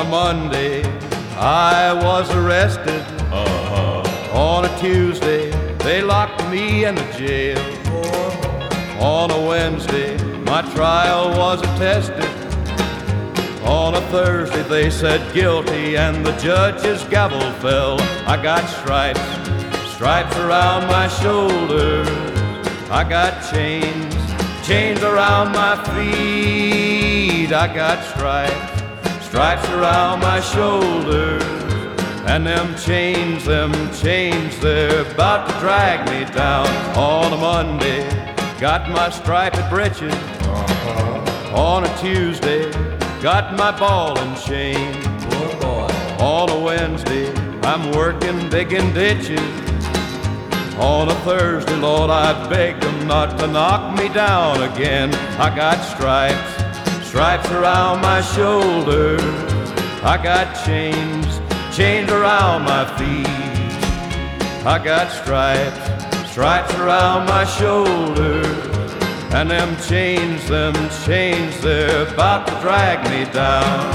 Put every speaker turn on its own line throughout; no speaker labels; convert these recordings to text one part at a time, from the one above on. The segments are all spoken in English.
a Monday, I was arrested. On a Tuesday, they locked me in the jail. On a Wednesday, my trial was attested. On a Thursday, they said guilty, and the judge's gavel fell. I got stripes, stripes around my shoulders. I got chains, chains around my feet. I got stripes, stripes around my shoulders. And them chains, they're about to drag me down. On a Monday, got my striped breeches. On a Tuesday, got my ball and chain. On a Wednesday, I'm working digging ditches. On a Thursday, Lord, I begged them not to knock me down again. I got stripes, stripes around my shoulders. I got chains, chains around my feet. I got stripes, stripes around my shoulders. And them chains, they're about to drag me down.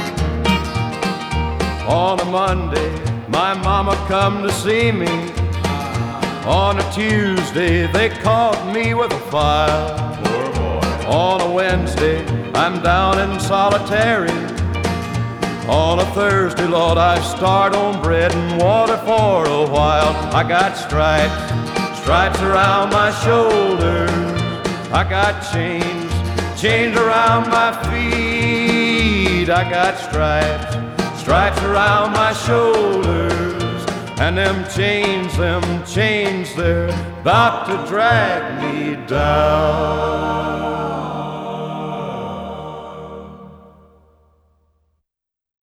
On a Monday, my mama come to see me. On a Tuesday, they caught me with a file. On a Wednesday, I'm down in solitary. On a Thursday, Lord, I start on bread and water for a while. I got stripes, stripes around my shoulders. I got chains, chains around my feet. I got stripes, stripes around my shoulders. And them chains, they're about to drag me down.